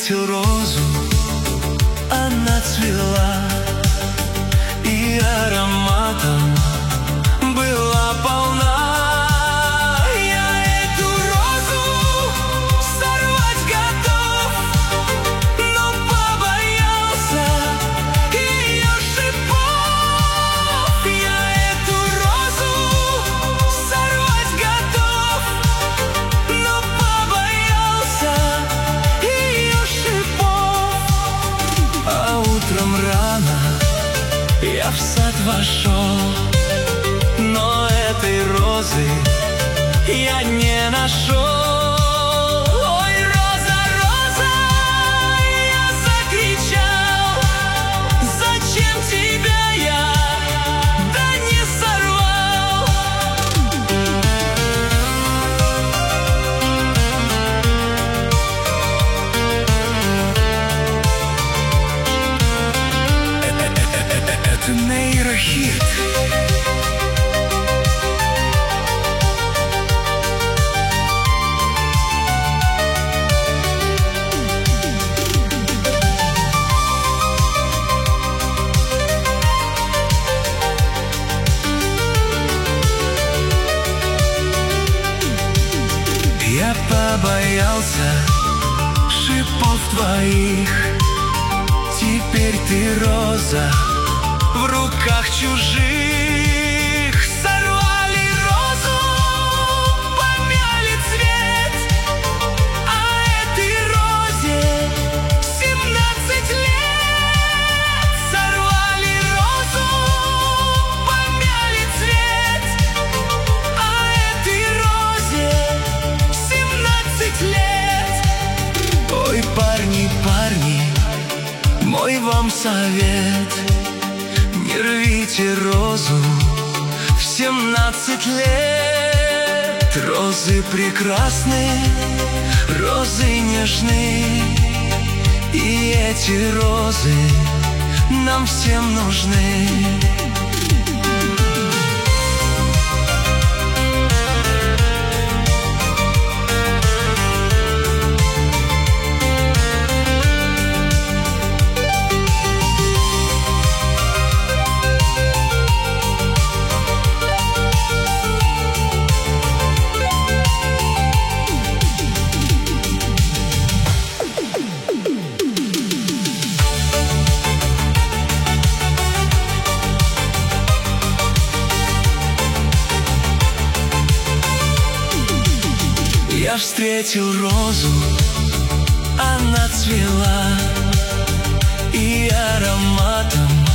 встретил розу, она цвела и ароматом была полна. Я эту розу сорвать готов, но побоялся ее шипов. Я эту розу сорвать готов, но побоялся ее шипов. А утром рано я в сад вошел, но этой розы я не нашел. Ой, роза, роза, я закричал, зачем тебя я да не сорвал? Это нейрохит. Я побоялся шипов твоих, теперь ты роза в руках чужих. Сорвали розу, помяли цвет, а этой розе 17 лет. Сорвали розу, помяли цвет, а этой розе 17 лет. Ой, парни, парни, мой вам совет: не рвите розу в 17 лет. Розы прекрасны, розы нежны, и эти розы нам всем нужны. Я встретил розу, она цвела и ароматом